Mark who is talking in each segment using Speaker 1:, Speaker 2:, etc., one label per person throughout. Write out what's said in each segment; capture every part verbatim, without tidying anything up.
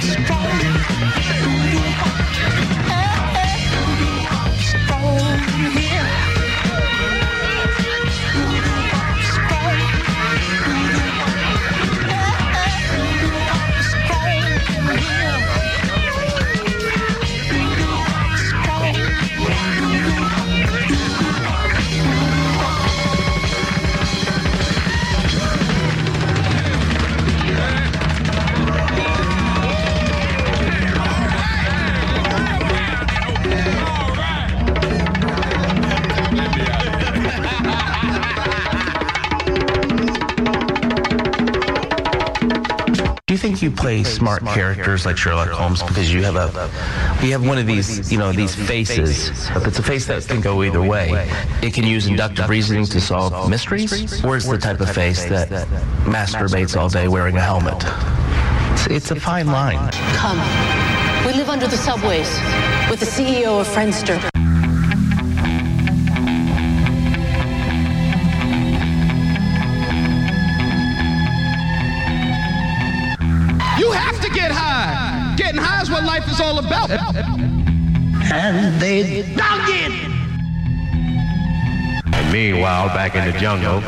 Speaker 1: Do you think you play smart characters like Sherlock Holmes because you have a, we have one of these, you know, these faces. It's a face that can go either way. It can use inductive reasoning to solve mysteries, or it's the type of face that masturbates all day wearing a helmet. It's, it's a fine line.
Speaker 2: Come. We live under the subways with the C E O of Friendster.
Speaker 3: You have to get high. Getting high is what life is all about.
Speaker 4: And they dug it.
Speaker 5: And meanwhile, back in the jungle.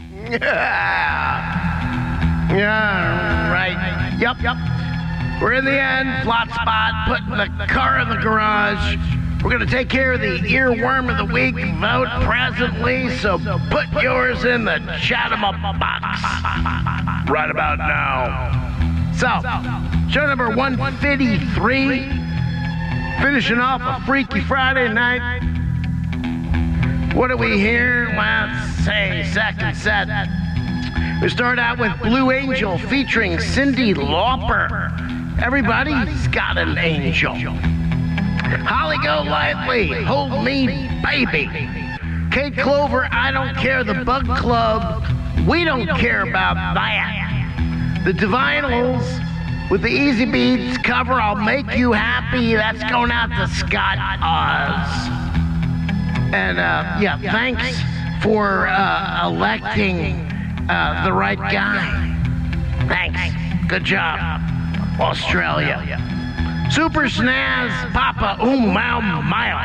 Speaker 4: Yeah. Yeah, right. Yep, yep. We're in the end. Plot spot. Putting the car in the garage. We're going to take care of the earworm of the week. Vote presently, so put yours in the chat-em-up box right about now. So, show number one fifty-three, finishing off a Freaky Friday night. What do we hear? Well, let's say second set. We start out with Blue Angel featuring Cyndi Lauper. Everybody's got an angel. Holly Golightly, Hold Me Baby. Kate Clover, I Don't Care, The Bug Club. We don't care about that. The Divinals with the Easy Beats cover, I'll Make You Happy. That's going out to Scott Oz. And, uh, yeah, thanks for uh, electing uh, the right guy. Thanks. Good job, Australia. Super Snaz, Papa Oom Mau Mile.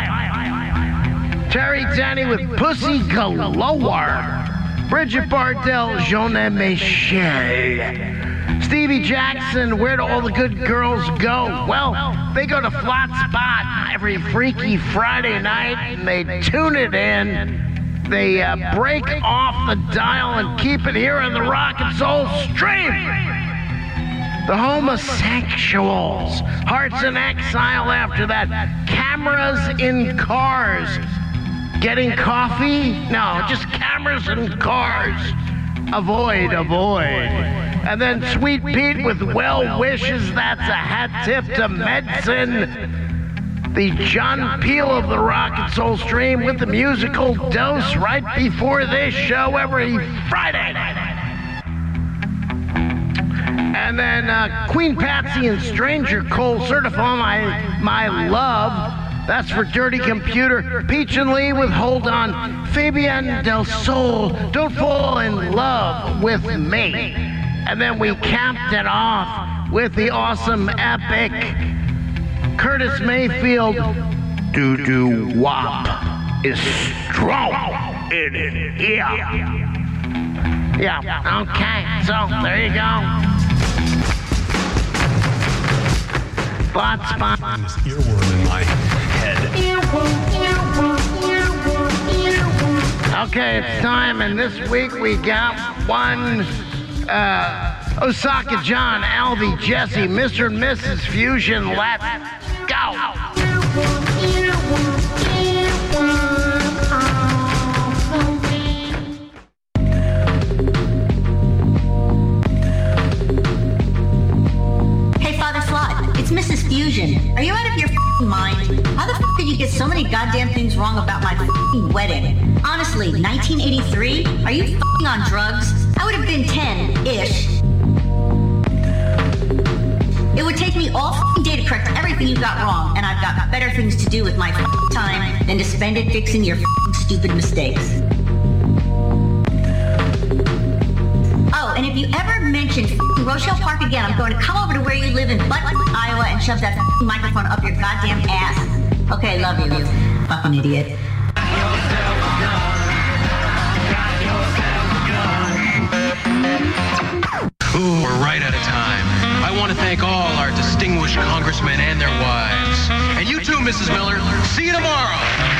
Speaker 4: Terry Denny with Pussy Galore. Bridget Bardell, Jean Michel. Stevie Jackson, where do all the good girls go? Well, they go to Flat Spot every Freaky Friday night, and they tune it in. They uh, break off the dial and keep it here on the Rock and Soul Stream. The Homosexuals, Hearts in Exile after that. Cameras in Cars. Getting coffee? No, just cameras in cars. Avoid, avoid. And then Sweet Pete with Well Wishes. That's a hat tip to medicine. The John Peel of the Rock and Soul Stream with the musical dose right before this show every Friday. And then uh, Queen Patsy and Stranger Cole, Certify My, My Love. That's for Dirty Computer. Peach and Lee with Hold On. Fabian Del Sol, Don't Fall in Love with Me. And then we capped it off with the awesome epic Curtis Mayfield. Doo Doo Wop is strong in it. Yeah. Yeah. Okay. So there you go. Spot, spot.
Speaker 6: Earworm in my head.
Speaker 4: Okay, it's time, and this week we got one uh, Osaka John, Alvy, Jesse, Mister and Missus Fusion. Let's go.
Speaker 7: Missus Fusion, are you out of your f***ing mind? How the f*** did you get so many goddamn things wrong about my f***ing wedding? Honestly, nineteen eighty-three? Are you f***ing on drugs? I would have been ten-ish. It would take me all f***ing day to correct everything you got wrong, and I've got better things to do with my f***ing time than to spend it fixing your f***ing stupid mistakes. Oh, and if you ever mention f***ing Rochelle Park again, I'm going to come over to where you live in Butt, Iowa, and shove that microphone up your goddamn ass. Okay, love you, you fucking idiot.
Speaker 8: Ooh, we're right out of time. I want to thank all our distinguished congressmen and their wives. And you too, Missus Miller. See you tomorrow.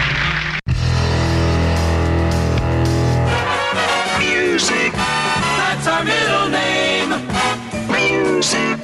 Speaker 9: Music, that's our middle name. Music.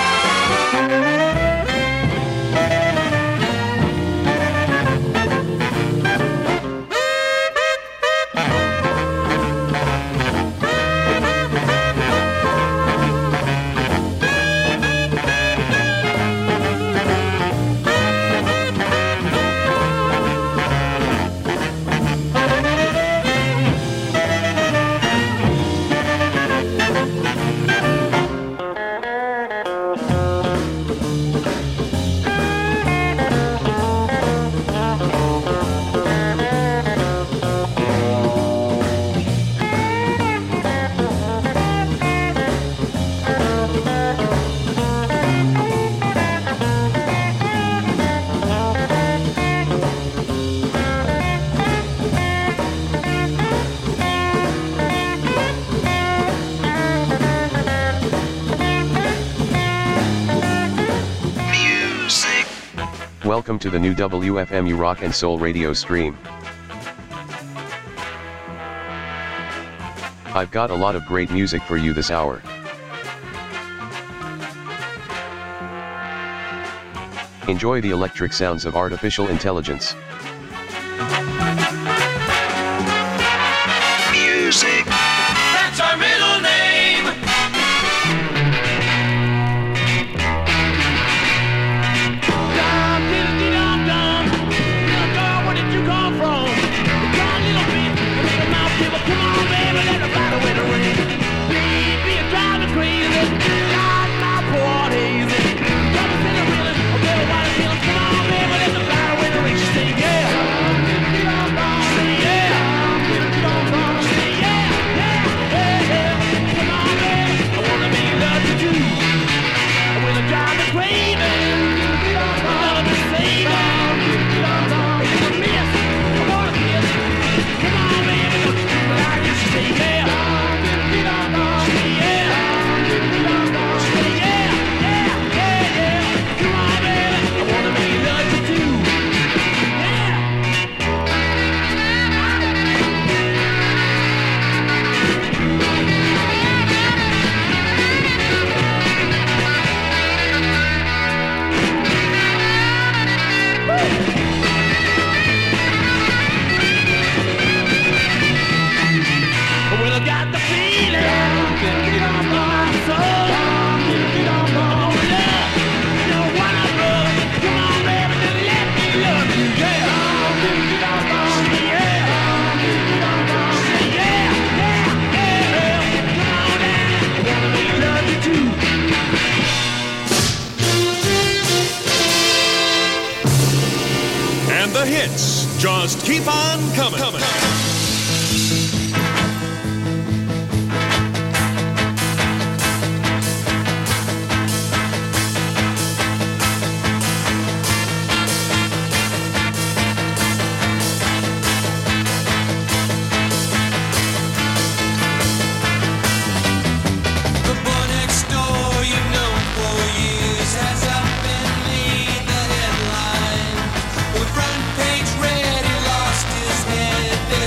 Speaker 10: Welcome to the new W F M U Rock and Soul radio stream. I've got a lot of great music for you this hour. Enjoy the electric sounds of artificial intelligence.
Speaker 9: Music, that's our middle name.
Speaker 6: The hits just keep on coming. coming.
Speaker 9: Front page read, he lost his head.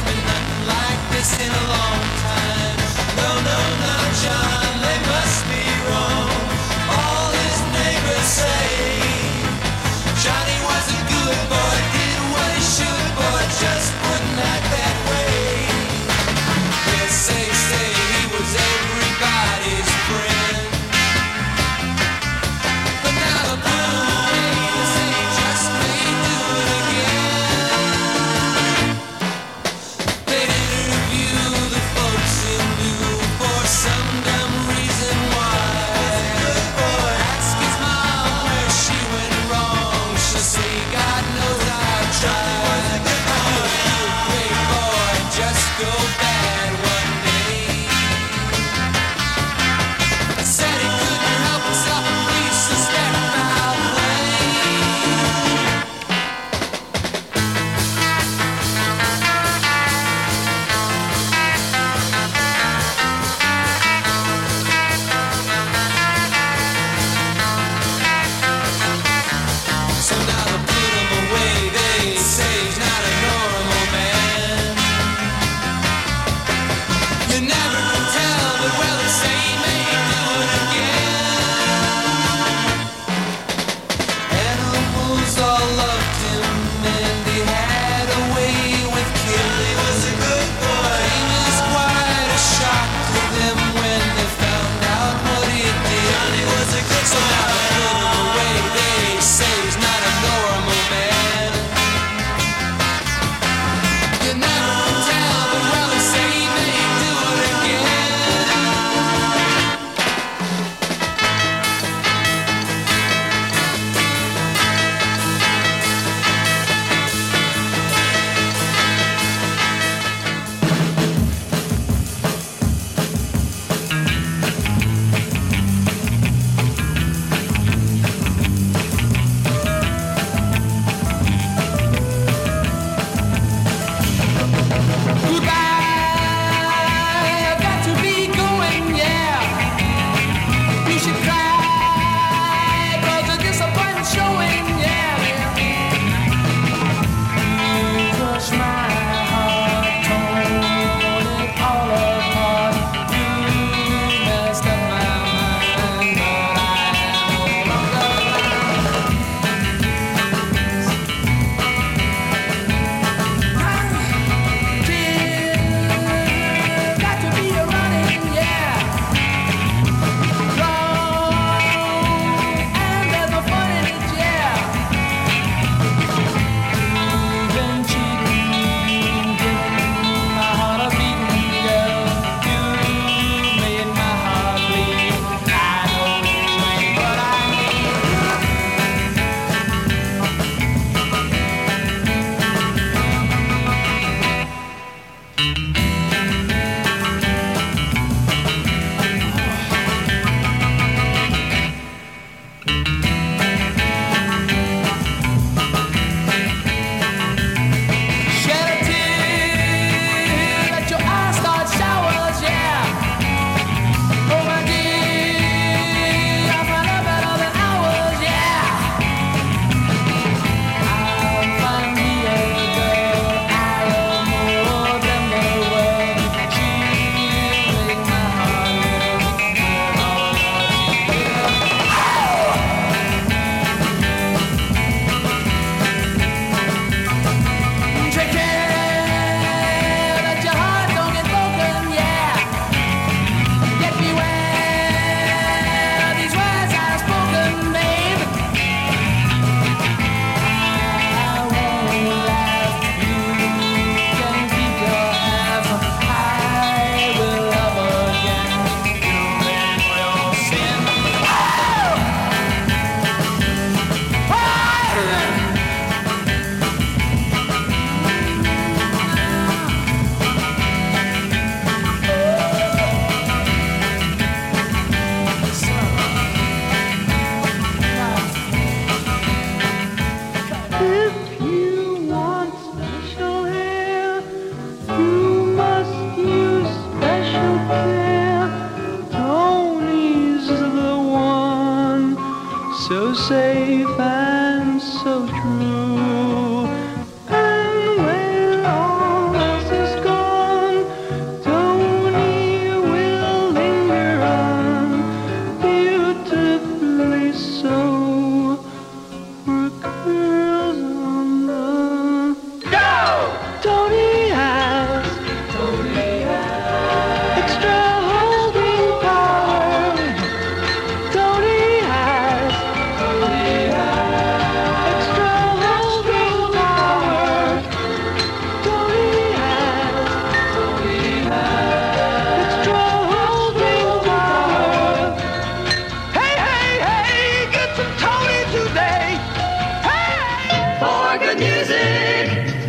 Speaker 11: so safe and so true. And when all else is gone, Tony will linger on, beautifully so. For girls on the go! Tony has, Tony has extra holding power. Tony has, Tony has extra holding power. Tony has, Tony has extra holding power. Hey, hey, hey, get some Tony today.
Speaker 9: For good music,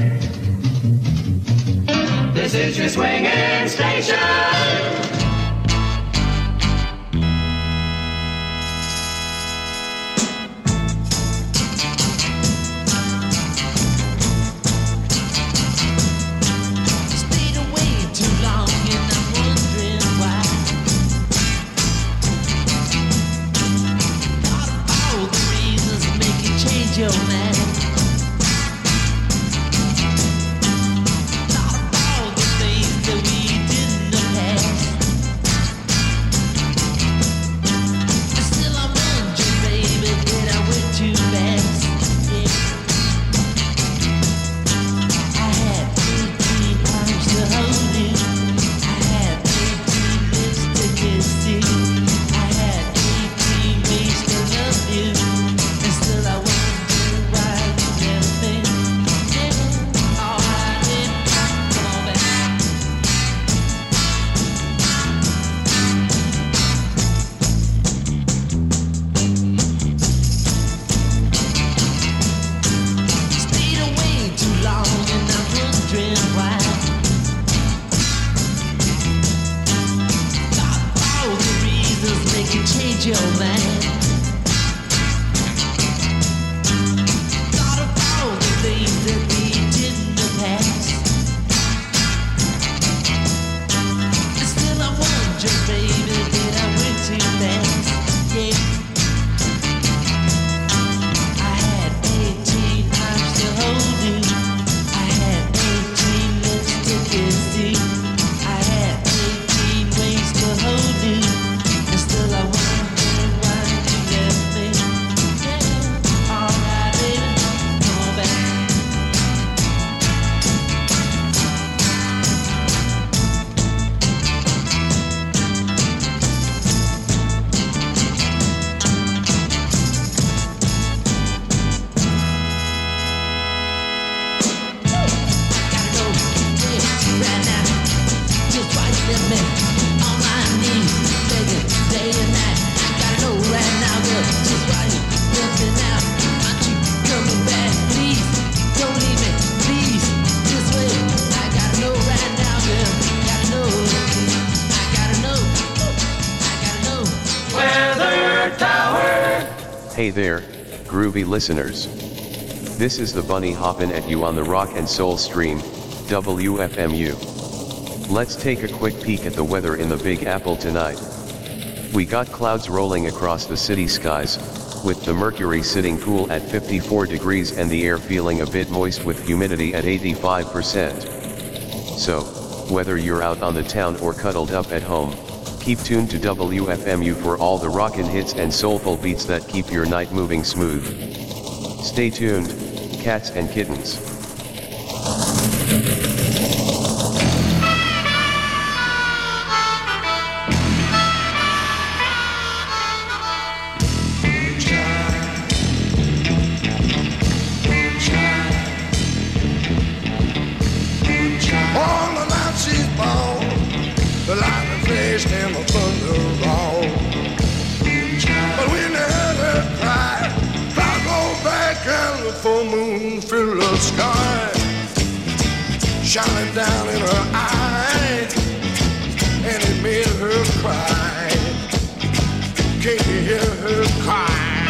Speaker 9: this is your swinging station.
Speaker 11: Stayed away too long and I'm wondering why. Thought of all the reasons make you change your mind. Thought of all the things that we did in the past. And still I wonder, baby, did I went too fast? Yeah. I had eighteen arms to hold you. I had eighteen lips to kiss you. I had eighteen ways to love you. And still I wonder why you never been. Yeah, all I did, come on back. Stayed away too long and I'm wondering why. Thought all the reasons make you change your mind. Thought of all the things that we did in the past. And still I wonder, baby, did I went too fast? Yeah. I had eighteen arms to hold you. I had eighteen lips to kiss you. I had eighteen ways to hold you. And still I wonder why you left me. Yeah, all right, baby, come on back. Gotta go, yeah, right now. Just why you left me on my knees, begging day and night. I gotta know right now, girl, just why you left me now. Aren't you coming back, please? Don't leave me, please. Just wait. I gotta know right now, girl. Gotta know. I gotta know. I gotta know.
Speaker 9: Weather Tower.
Speaker 10: Hey there, groovy listeners. This is the Bunny hoppin' at you on the Rock and Soul stream, W F M U. Let's take a quick peek at the weather in the Big Apple tonight. We got clouds rolling across the city skies, with the mercury sitting cool at fifty-four degrees and the air feeling a bit moist with humidity at eighty-five percent. So, whether you're out on the town or cuddled up at home, keep tuned to W F M U for all the rockin' hits and soulful beats that keep your night moving smooth. Stay tuned, cats and kittens.
Speaker 12: On the night she's born, the lightning flashed and the thunder rolled. But when they heard her cry, clouds rolled back and the full moon filled the sky, shining down in her eye, and it made her cry. Can you hear her cry?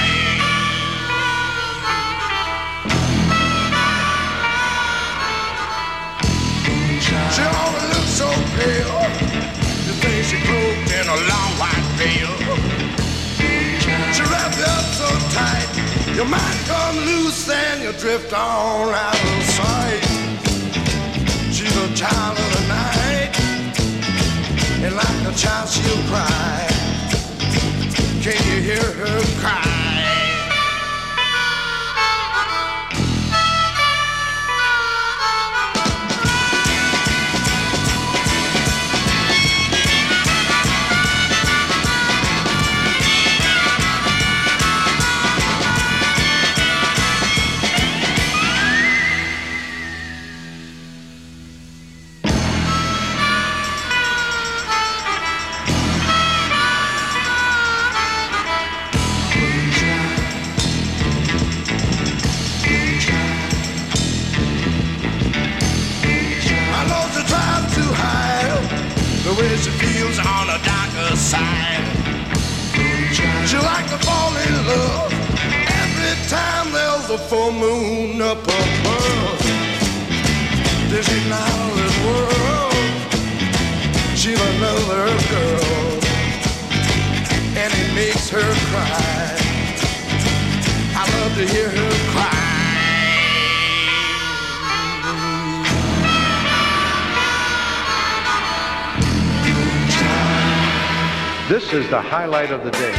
Speaker 12: She always looked so pale, the thing she cloaked in a long white veil. She wrapped it up so tight. You might come loose and you drift on out of sight. She's a child of the night, and like a child she'll cry. Can you hear her cry? She feels on the darker side. She like to fall in love every time there's a full moon up above. This is not this world. She's another girl, and it makes her cry. I love to hear her cry.
Speaker 13: This is the highlight of the day.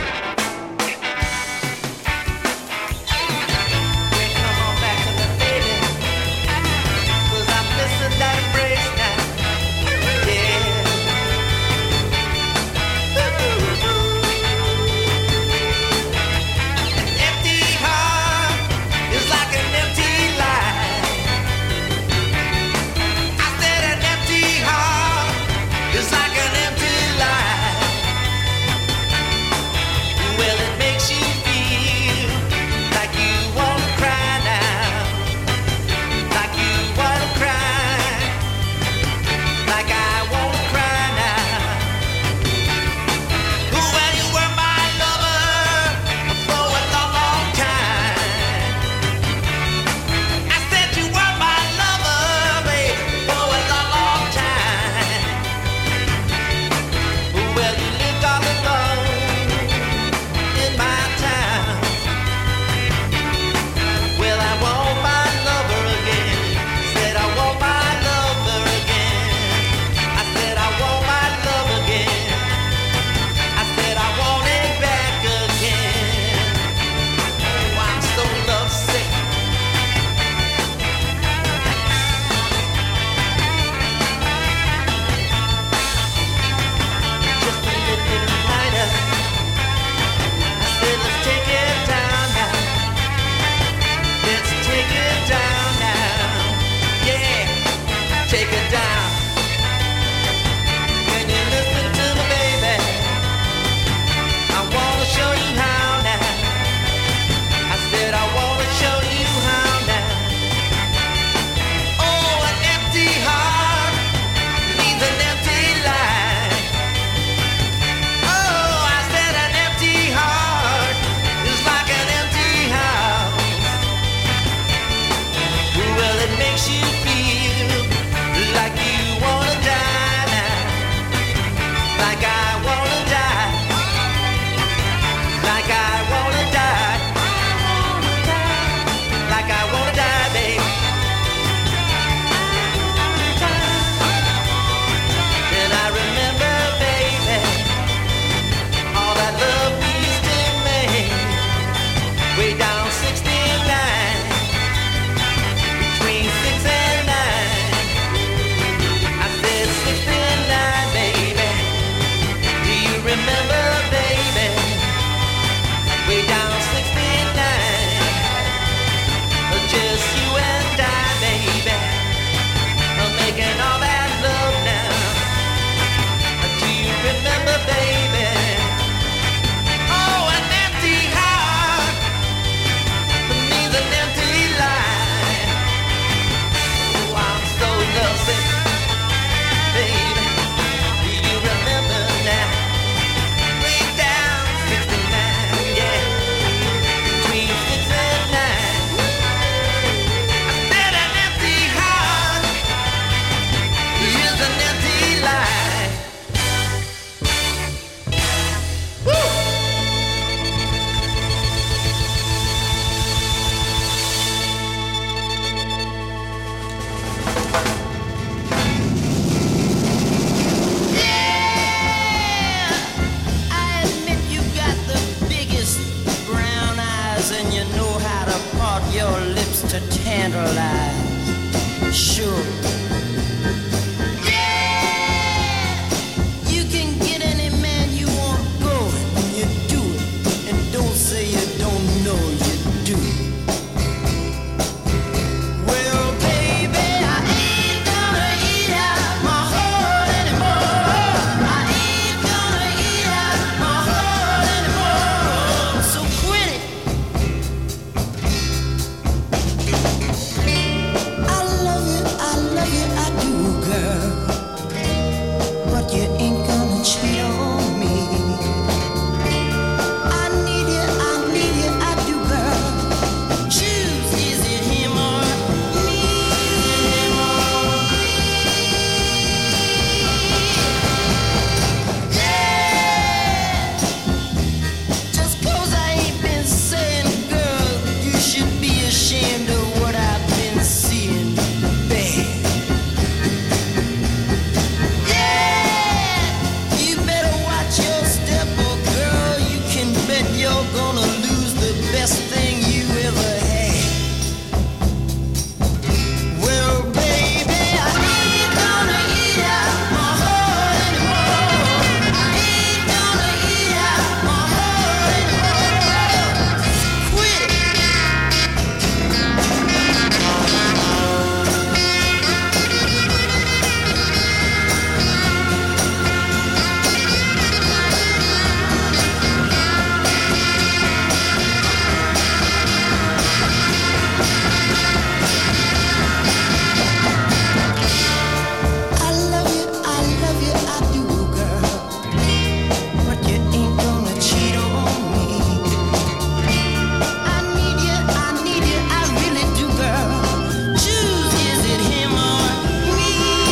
Speaker 11: know how to part your lips to tantalize. Sure. Yeah! You can get any man you want going when you do it. And don't say you don't know you do it. Well, baby, I ain't gonna eat out my heart anymore. I ain't gonna eat out my heart anymore. So quit it. I love you, I love you, I do, girl. But you ain't gonna cheat on me. I need you, I need you, I do, girl. Choose, is it him or me? Him or me? Yeah! Just 'cause I ain't been saying, girl, you should be ashamed of what I've been seeing, babe. Yeah! You better watch your step, oh girl. You can bet you're gonna lose the best thing you ever had. Well, baby, I ain't gonna eat out my heart anymore. I ain't gonna eat out my heart anymore. Quit it. I love you, I love you, I do, girl. But you ain't gonna cheat on me. I need you, I need you, I really do, girl. Choose, is it him or me?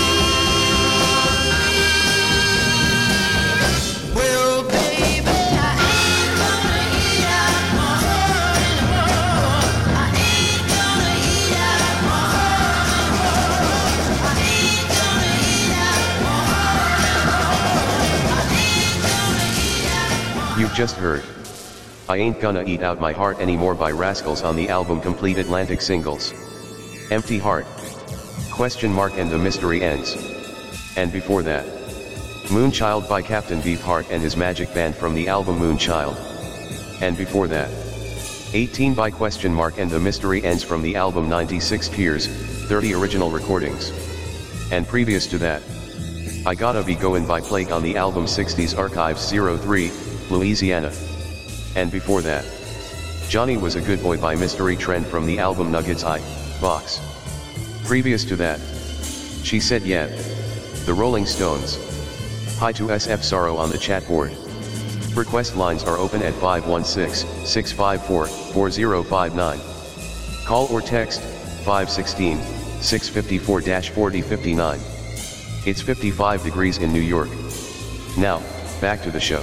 Speaker 11: Well, baby, I ain't gonna eat out my heart anymore. I ain't gonna eat out my heart anymore. I ain't gonna eat out my heart anymore. I ain't gonna eat out.
Speaker 10: You've just heard I Ain't Gonna Eat Out My Heart Anymore by Rascals on the album Complete Atlantic Singles. Empty Heart. Question mark and the mystery ends. And before that, Moonchild by Captain Beefheart and his Magic Band from the album Moonchild. And before that, eighteen by question mark and the mystery ends from the album ninety-six Peers, thirty original recordings. And previous to that, I Gotta Be Goin' by Plague on the album sixties Archives oh three, Louisiana. And before that, Johnny Was a Good Boy by Mystery Trend from the album Nuggets I, Box. Previous to that, She Said Yeah, The Rolling Stones. Hi to S F Sorrow on the chat board. Request lines are open at five one six, six five four, four zero five nine. Call or text, five one six, six five four, four zero five nine. It's fifty-five degrees in New York. Now, back to the show.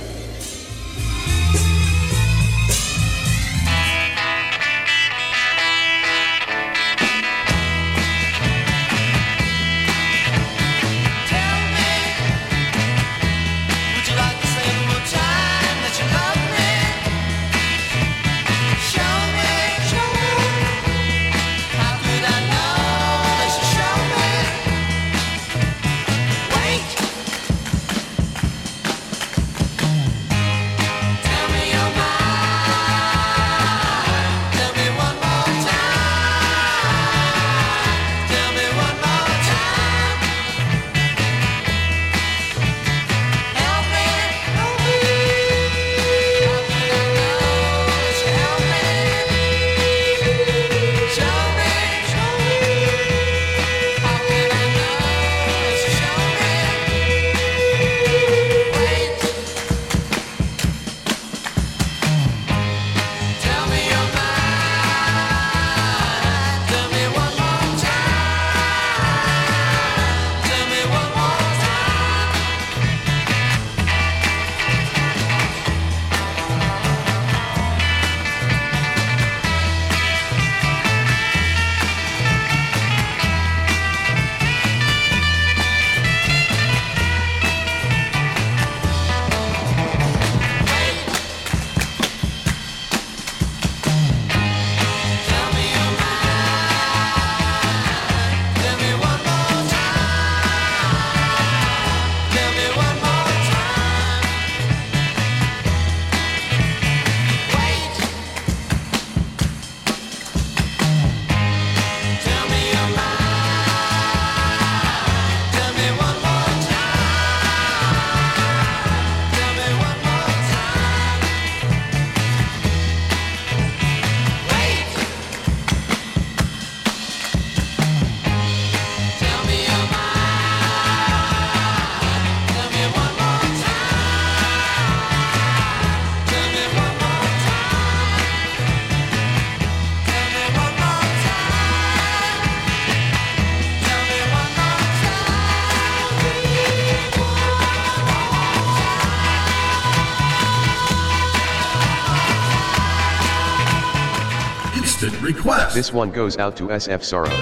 Speaker 11: Wait!
Speaker 14: instant request.
Speaker 10: This one goes out to S F Sorrow.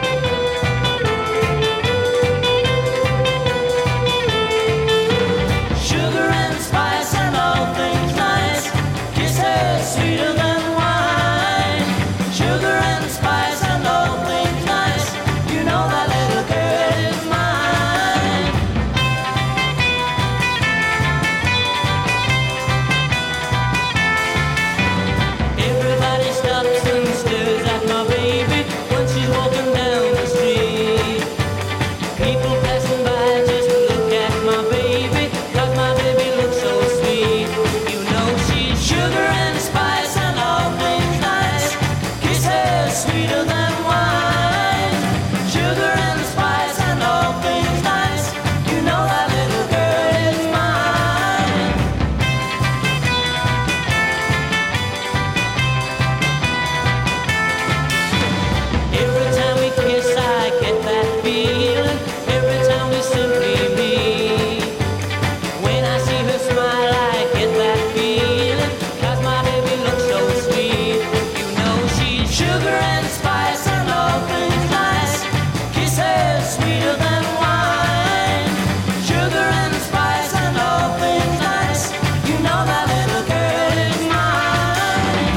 Speaker 11: Sugar and spice and all things nice. Kisses sweeter than wine. Sugar and spice and all things nice. You know that little girl is mine. Everybody stops and stares at my baby when she's walking down the street. People passing by just look at my baby, 'cause my baby looks so sweet. You know she's sugar and spice and all things nice. Kisses sweeter than wine. Sugar and spice and all things nice. You know that little girl is mine. Every time we kiss I get that feeling. Every time we simply meet. When I see her smile I get that feeling. 'Cause my baby looks so sweet. You know she's sugar and spice and all things nice. Kisses sweeter than wine. Sugar and spice and all things nice. You know that little girl is mine.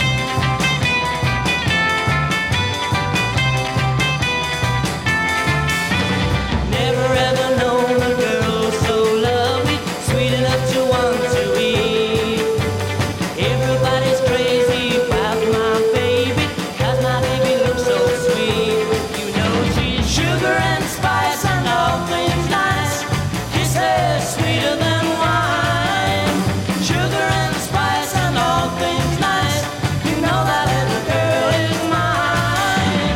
Speaker 11: Never ever known a girl so lovely, sweet enough to want to eat. Everybody's crazy about my baby, 'cause my baby looks so sweet. You know she's sugar and spice and all things nice. Kisses sweeter than wine. Sugar and spice and all things nice. You know that little girl is mine.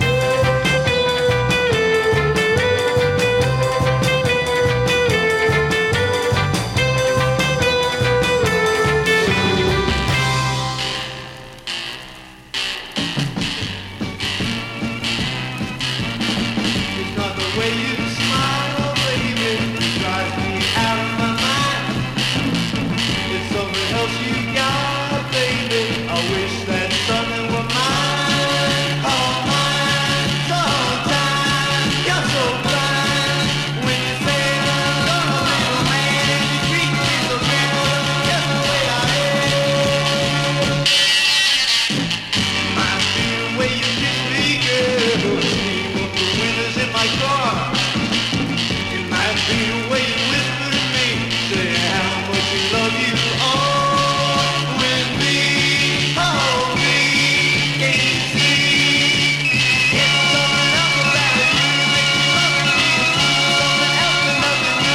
Speaker 9: It's not the way you smile, baby, that drives me out of my mind. It's something else you got, baby. I wish that something were mine. Oh, mine. Sometimes you're so blind when you say I'm gonna be a man. You treat me so good, just the way I am. Might be the way you kiss me, girl. Steam up the windows in my car. It might be the way you whisper to me, say how much you love you. Oh, with me, oh me, can you see? It's something else about you that makes me love you. Something else than loving you.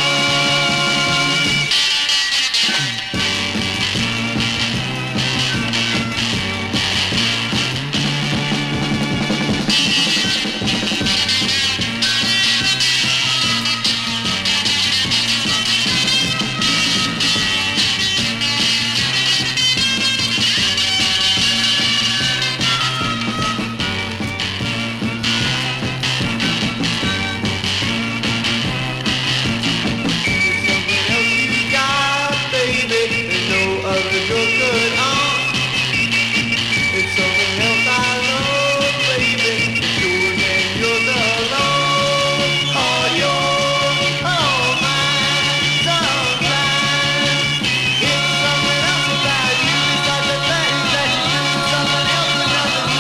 Speaker 9: Something else you got, baby, that no other girl could own. It's something else I know, baby, it's yours and yours alone. Oh, yours, oh, mine, sometimes. It's something else about you, it's like the things that you do, something else about you.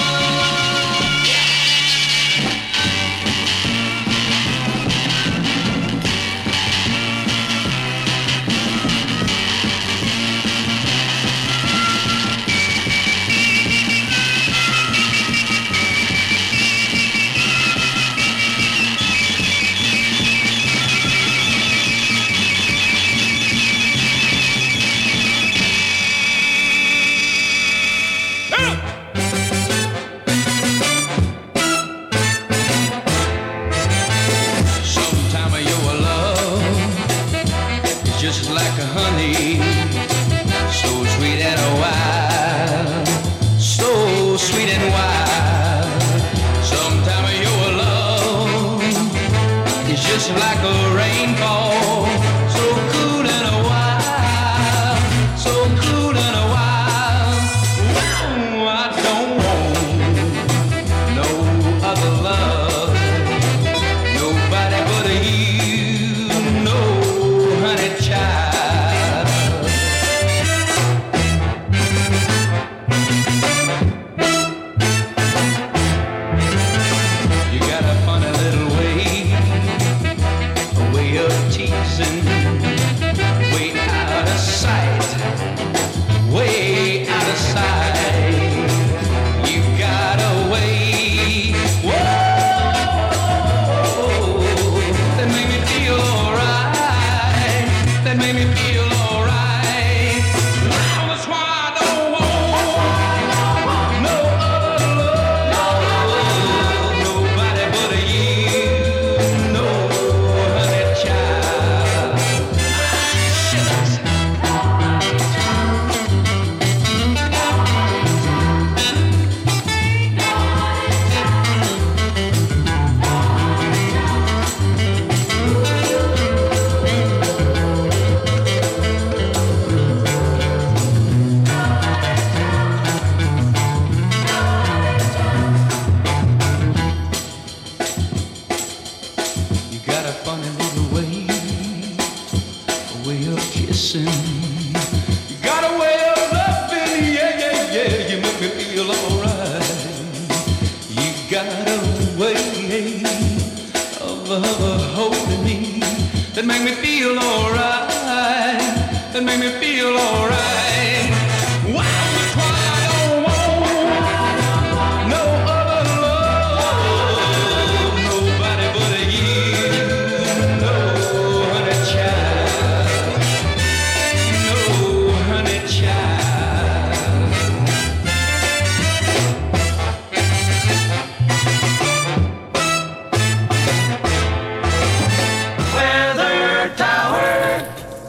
Speaker 11: Sometime of your love is just like a honey, so sweet and wild, so sweet and wild. Sometime of your love is just like a rainfall, so cool and a wild, so cool and a wild. Wow, I don't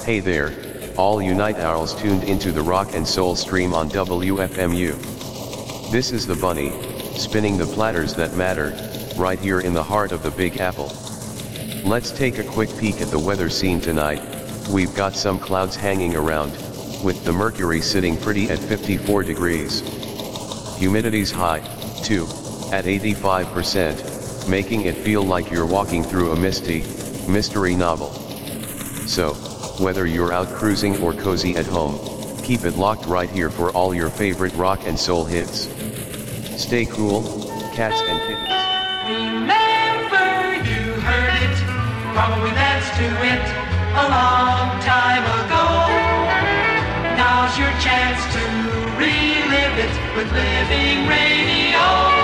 Speaker 10: Hey there, all you night owls tuned into the rock and soul stream on W F M U. This is the Bunny, spinning the platters that matter, right here in the heart of the Big Apple. Let's take a quick peek at the weather scene tonight. We've got some clouds hanging around, with the mercury sitting pretty at fifty-four degrees. Humidity's high, too, at eighty-five percent, making it feel like you're walking through a misty, mystery novel. So, whether you're out cruising or cozy at home, keep it locked right here for all your favorite rock and soul hits. Stay cool, cats and kittens.
Speaker 11: Remember you heard it, probably danced to it a long time ago. Now's your chance to relive it with Living Radio.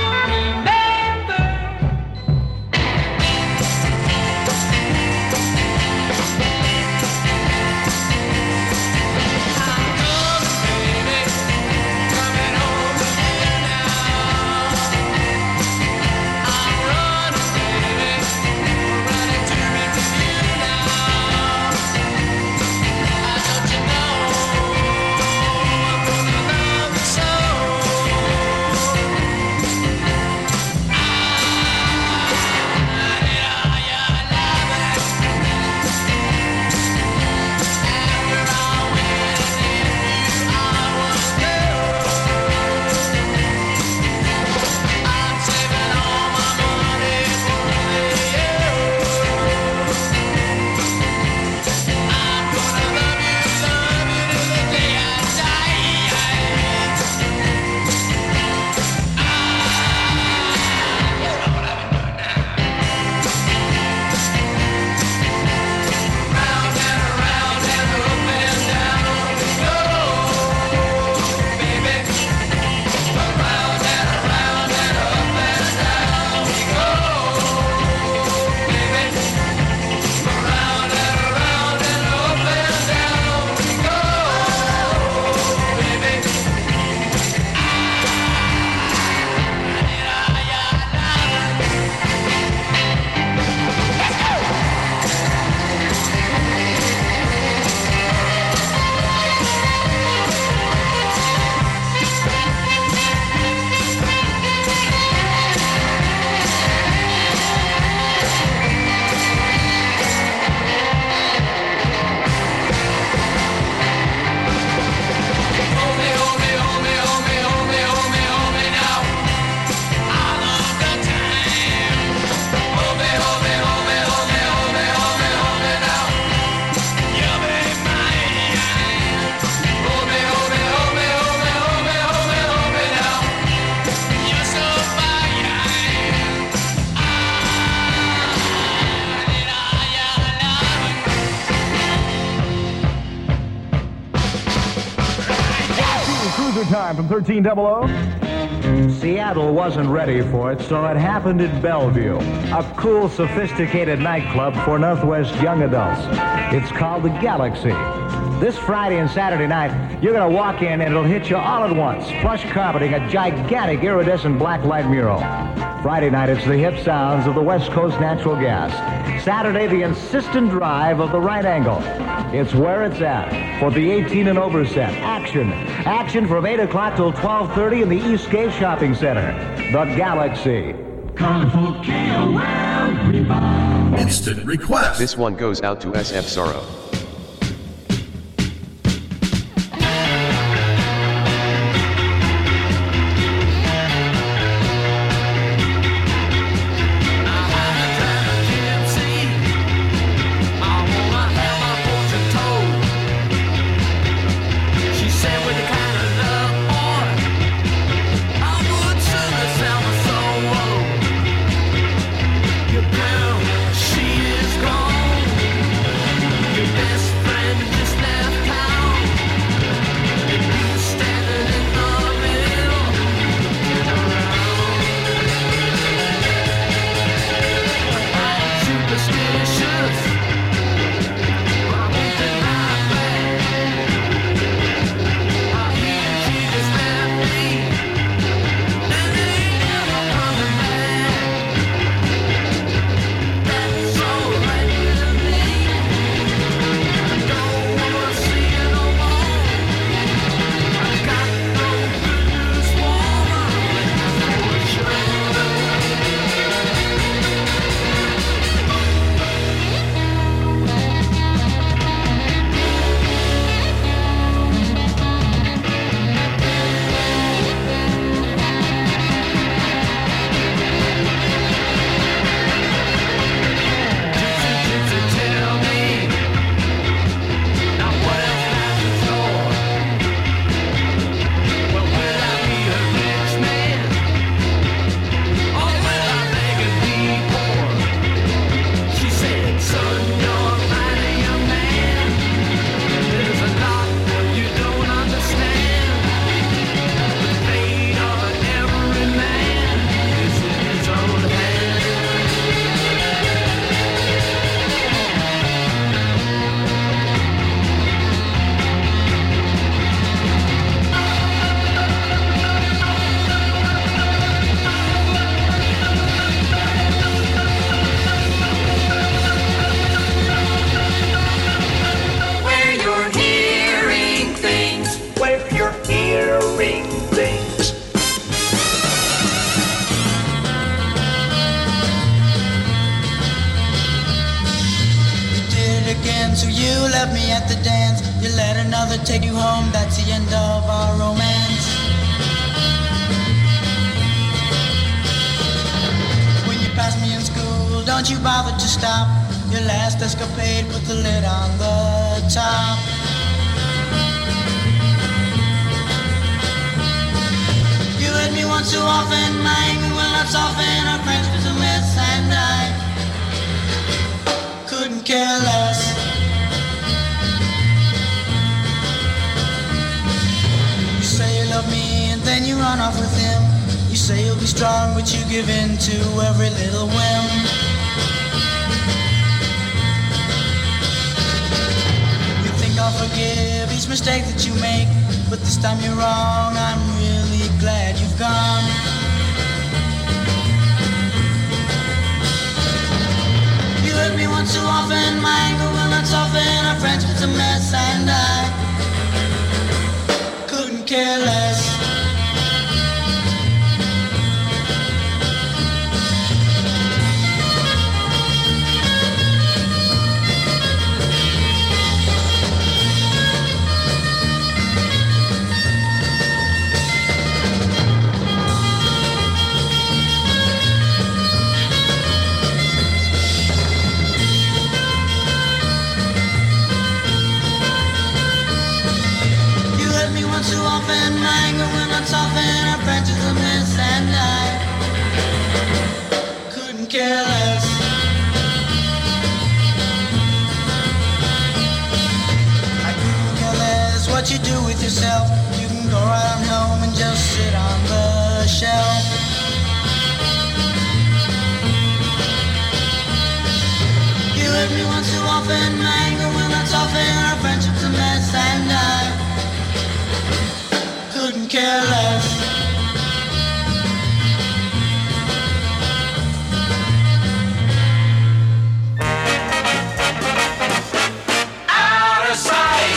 Speaker 14: Time from thirteen hundred. Seattle wasn't ready for it, so it happened in Bellevue, a cool, sophisticated nightclub for Northwest young adults. It's called the Galaxy. This Friday and Saturday night, you're going to walk in and it'll hit you all at once. Plush carpeting, a gigantic iridescent black light mural. Friday night, it's the hip sounds of the West Coast Natural Gas. Saturday, the insistent drive of the Right Angle. It's where it's at for the eighteen and over set. Action. Action from eight o'clock till twelve thirty in the Eastgate Shopping Center. The Galaxy.
Speaker 15: Colorful K O L Rebound.
Speaker 10: Instant request. This one goes out to S F Sorrow.
Speaker 11: She is gone. You left me at the dance. You let another take you home. That's the end of our romance. When you pass me in school, don't you bother to stop. Your last escapade, put the lid on the top. You hit me once too often, my anger will not soften. Our friends was a mess and I couldn't care less. You say you love me and then you run off with him. You say you'll be strong but you give in to every little whim. You think I'll forgive each mistake that you make, but this time you're wrong, I'm really glad you've gone. You hurt me once too often, my anger will not soften. Our friendship's a mess and I couldn't care less. Too often, my anger will not soften. Our friendship's a mess and I couldn't care less. I couldn't care less what you do with yourself. You can go right on home and just sit on the shelf. You hurt me once too often, my anger will not soften. Our friendship's a mess and I couldn't care less.
Speaker 9: Out of sight.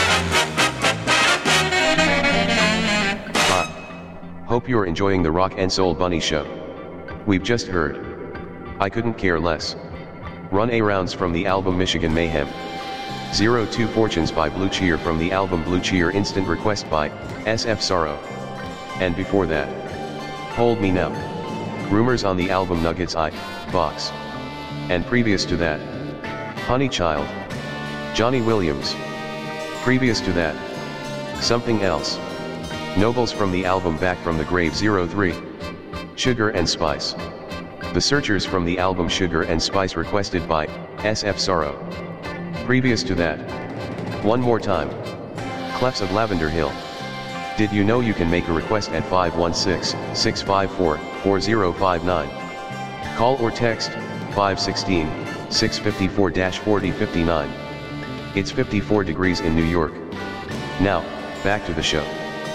Speaker 10: Hi. Hope you're enjoying the Rock and Soul Bunny Show. We've just heard I Couldn't Care Less. Run A Rounds from the album Michigan Mayhem. Zero Two Fortunes by Blue Cheer from the album Blue Cheer. Instant Request by S F Sorrow. And before that, Hold Me Now. Rumors on the album Nuggets I, Box. And previous to that, Honey Child. Johnny Williams. Previous to that, Something Else. Nobles from the album Back from the Grave. Zero Three. Sugar and Spice. The Searchers from the album Sugar and Spice requested by S F Sorrow. Previous to that, One More Time. Clefs of Lavender Hill. Did you know you can make a request at five one six, six five four, four zero five nine? Call or text five one six, six five four, four zero five nine. It's fifty-four degrees in New York. Now, back to the show.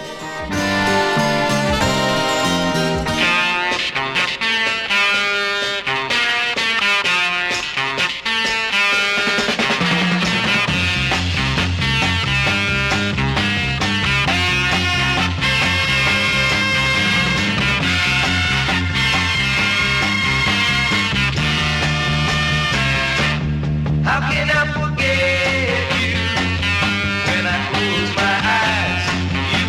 Speaker 9: How can I forget you when I close my eyes? You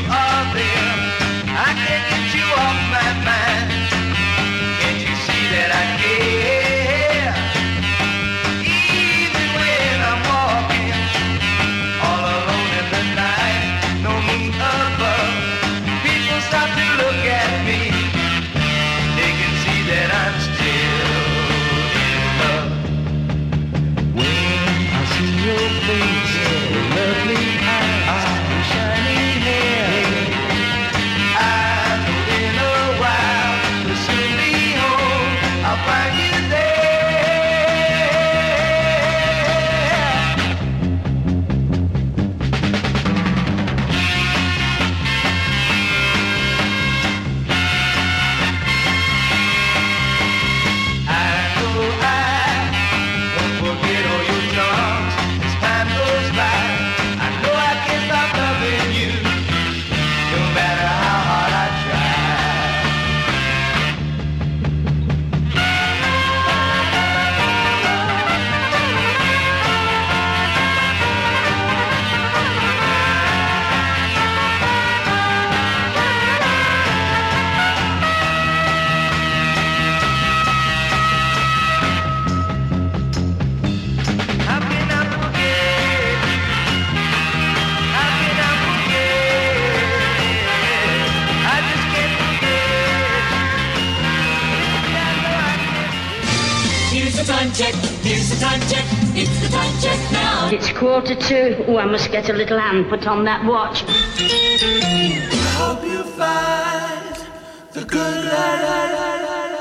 Speaker 11: time check, here's the time check, it's the time check now.
Speaker 16: It's quarter to. Oh, I must get a little hand put on that watch.
Speaker 9: I hope you find the good life.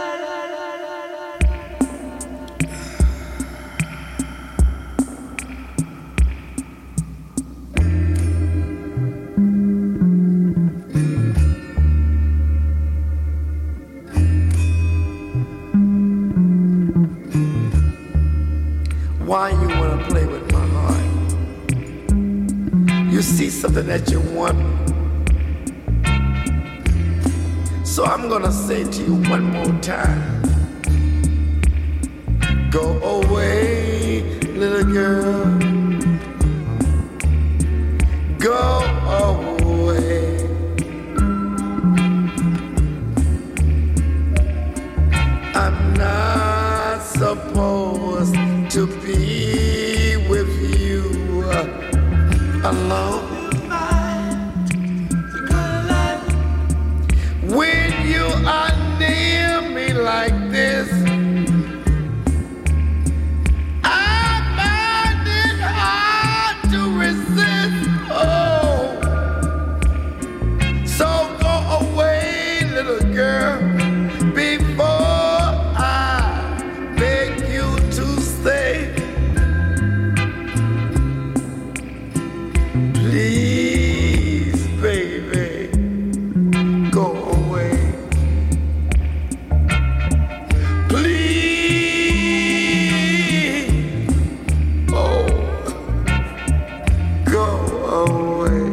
Speaker 17: Why you wanna play with my heart? You see something that you want. So I'm gonna say to you one more time. Go away, little girl. Go away. I'm not supposed to be with you alone. When you are near me like this, I find it hard to resist. Oh, so go away, little girl, before I beg you to stay. Please, baby, go away. Please, oh, go away.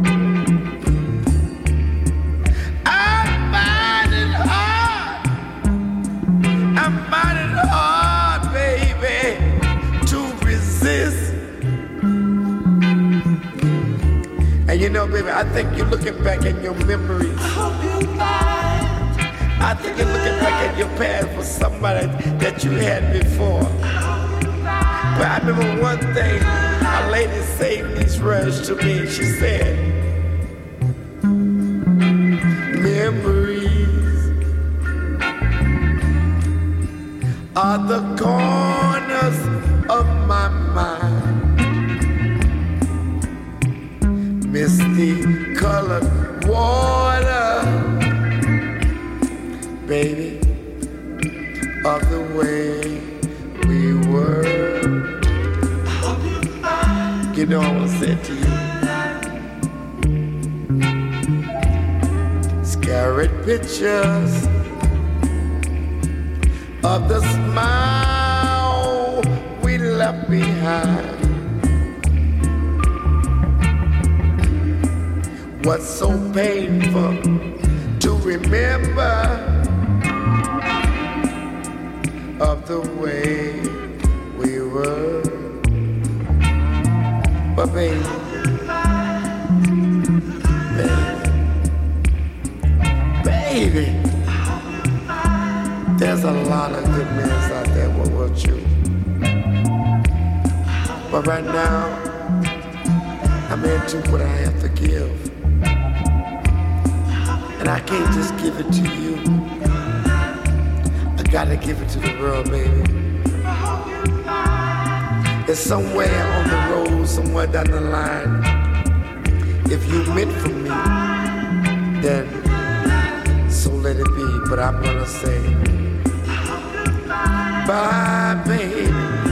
Speaker 17: I find it hard, I find it hard, baby, to resist. And you know, baby, I think you're looking back at your memories. I hope you find. I think you're looking back at your past for somebody that you had before. But I remember one thing, a lady saved these words to me. She said, memories are the corners of my mind. Misty colored water, baby, of the way we were. You know I want to say it to you. Scarlet pictures of the smile we left behind. What's so painful to remember of the way we were? But baby, baby, baby, there's a lot of good men out there with what you. But right now, I'm into what I have to give. And I can't just give it to you. I gotta give it to the world, baby. It's somewhere on the road, somewhere down the line. If you meant for me, then so let it be. But I'm gonna say, bye, baby.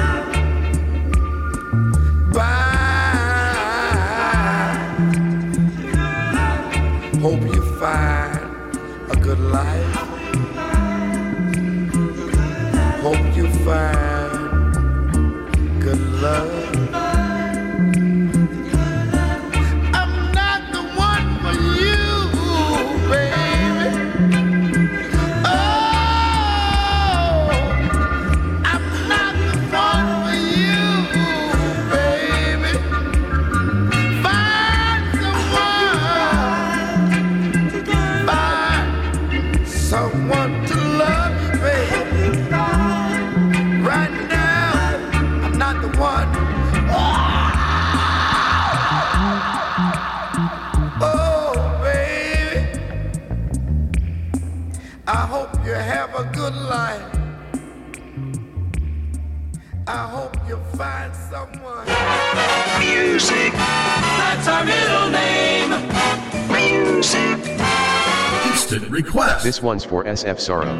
Speaker 17: Bye. Hope you find a good life. Hope you find good love. I'm not the one for you, baby. Oh, I'm not the one for you, baby. Find someone, find someone to love you, baby. Right now, I'm not the one. Oh, baby, I hope you have a good life. I hope you find someone.
Speaker 9: Music. That's our middle name. Music.
Speaker 10: Instant request. This one's for S F Sorrow.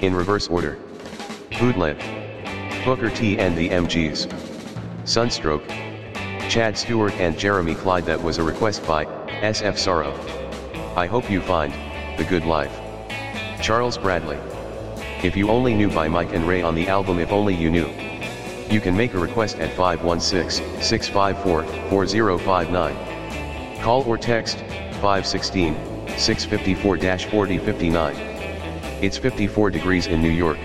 Speaker 10: In reverse order. Hoodlip. Booker T and the M Gs. Sunstroke. Chad Stewart and Jeremy Clyde. That was a request by S F Sorrow. I hope you find The Good Life. Charles Bradley. If You Only Knew by Mike and Ray on the album If Only You Knew. You can make a request at five one six, six five four, four zero five nine. Call or text five one six, six five four, four zero five nine. It's fifty-four degrees in New York.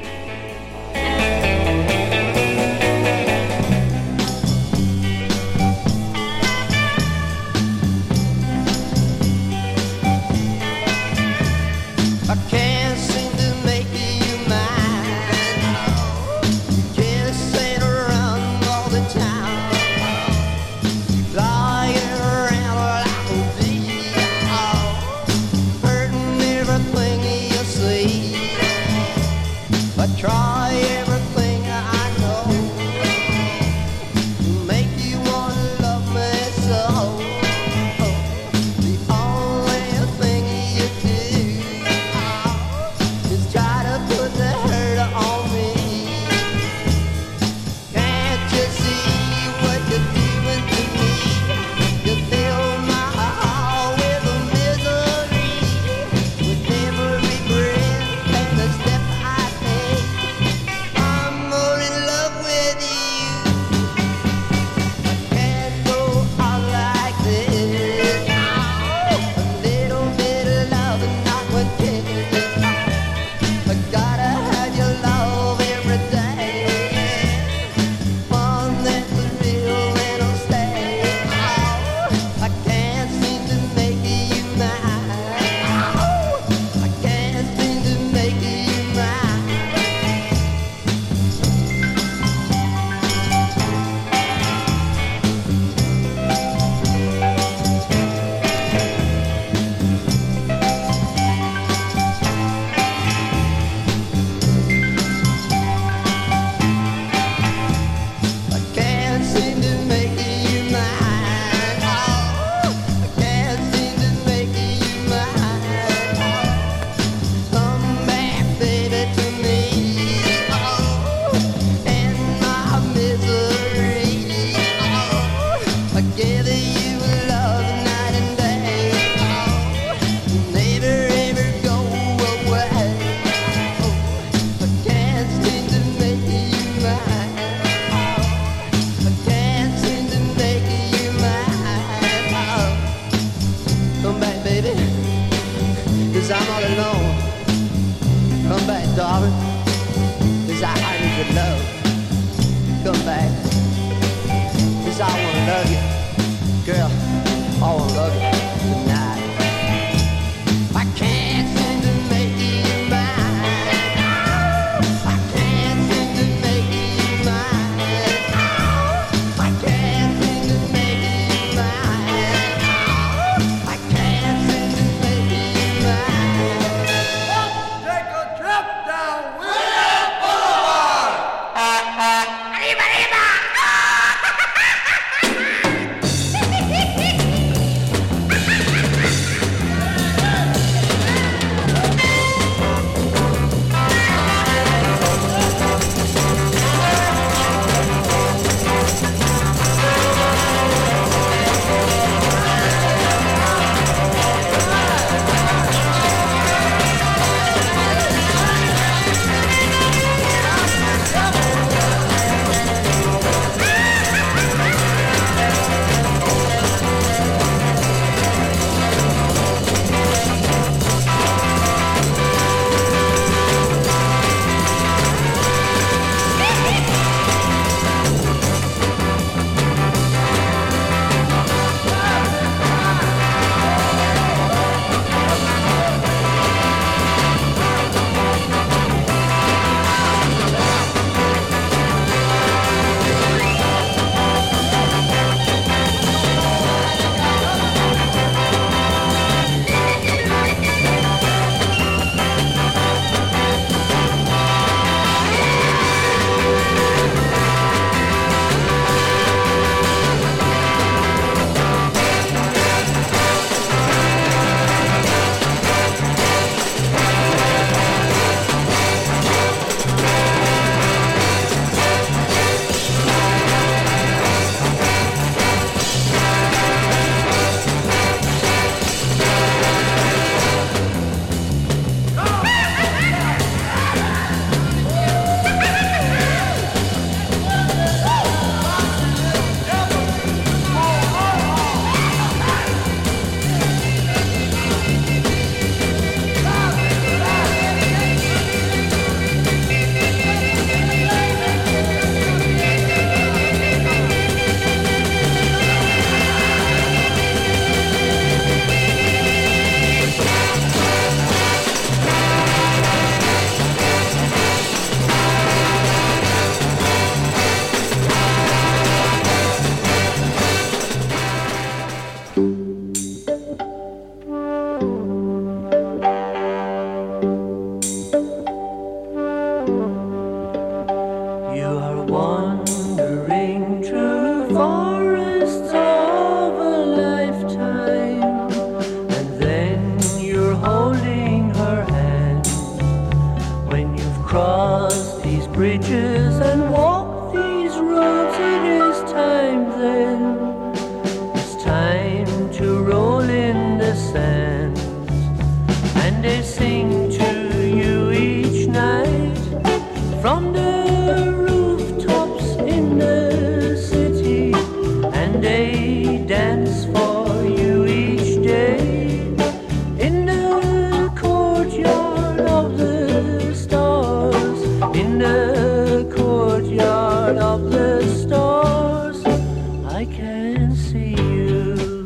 Speaker 11: can see you.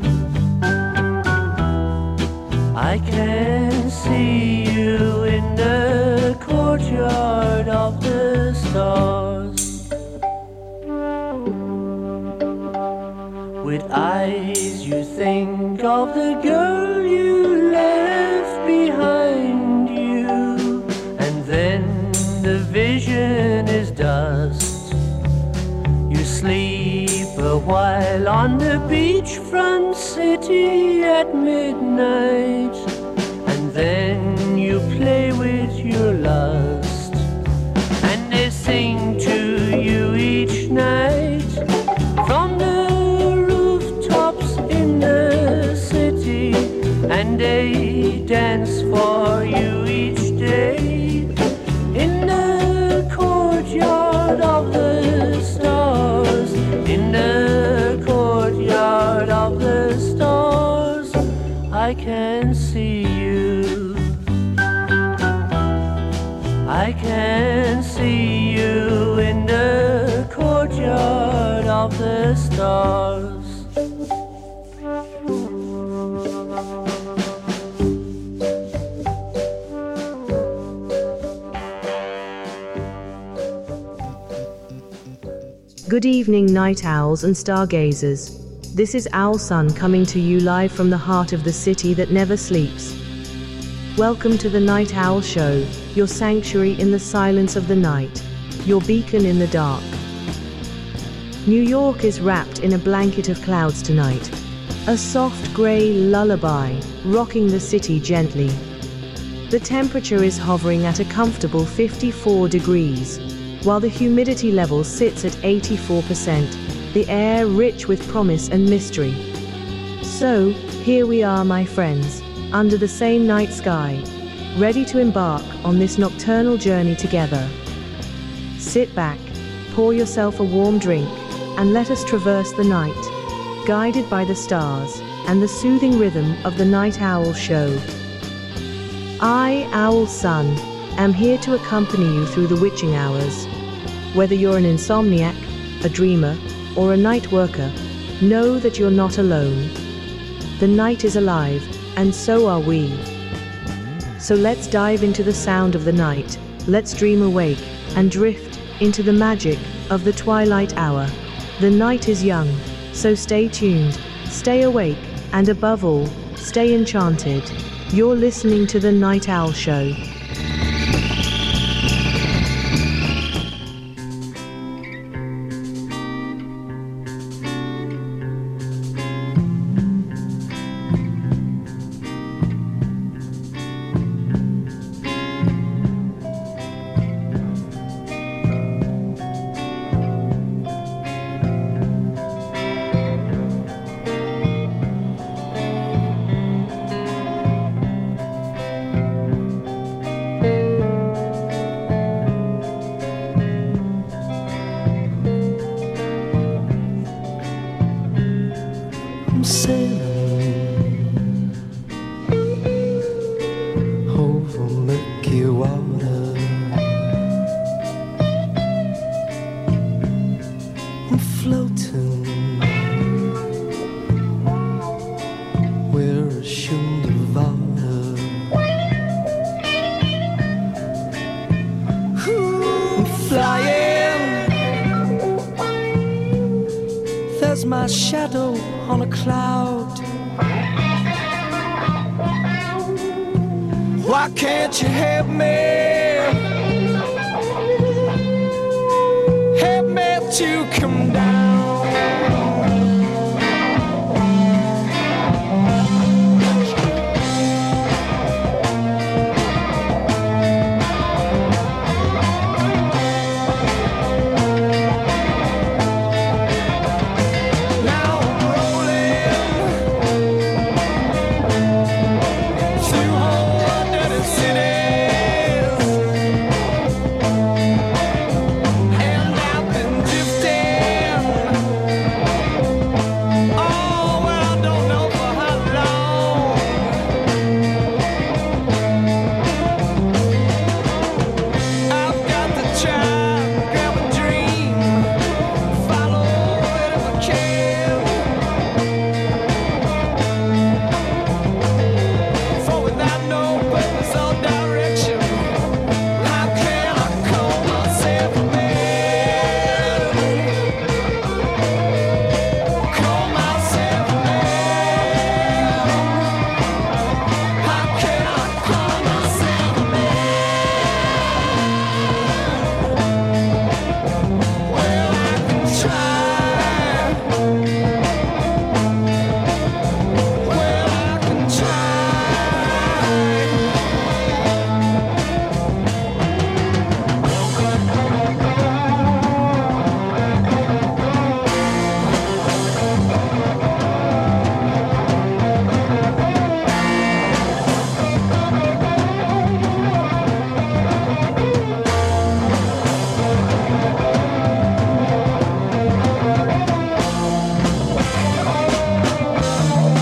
Speaker 11: I can see you in the courtyard of the stars. With eyes you think of the girl you left behind you, and then the vision is dust. You sleep a while on the beachfront city at midnight, and then you play with your lust, and they sing to you each night from the rooftops in the city, and they dance for you each day in the courtyard of the stars, in the courtyard of the stars. I can see you. I can see you in the courtyard of the stars.
Speaker 18: Good evening, night owls and stargazers. This is Owl Sun coming to you live from the heart of the city that never sleeps. Welcome to the Night Owl Show, your sanctuary in the silence of the night, your beacon in the dark. New York is wrapped in a blanket of clouds tonight, a soft gray lullaby rocking the city gently. The temperature is hovering at a comfortable fifty-four degrees, while the humidity level sits at eighty-four percent, the air rich with promise and mystery. So, here we are, my friends, under the same night sky, ready to embark on this nocturnal journey together. Sit back, pour yourself a warm drink, and let us traverse the night, guided by the stars and the soothing rhythm of the Night Owl Show. I, Owl Sun, am here to accompany you through the witching hours. Whether you're an insomniac, a dreamer, or a night worker, know that you're not alone. The night is alive, and so are we. So let's dive into the sound of the night, let's dream awake, and drift into the magic of the twilight hour. The night is young, so stay tuned, stay awake, and above all, stay enchanted. You're listening to the Night Owl Show.
Speaker 11: My shadow on a cloud. Why can't you help me? Help me to come down.